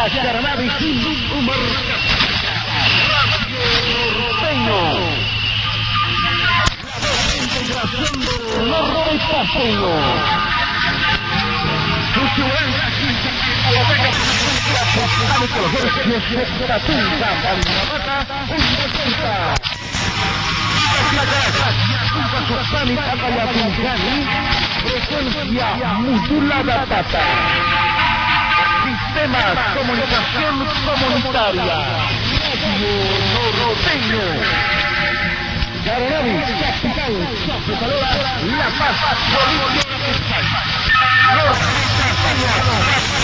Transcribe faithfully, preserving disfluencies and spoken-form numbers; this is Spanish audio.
Yaranavi Sumber Radio Norteño. La integración del norte paseño. Su ciudad a la vega de los jueves de la Tunca, Bambamata, un setenta. Susani Pataya Tuncani, frecuencia modulada Tata. Sistema Comunicación Comunitaria. Radio Norteño. Yaranavi, capital. Se saluda La Paz, Bolivia. Norteño.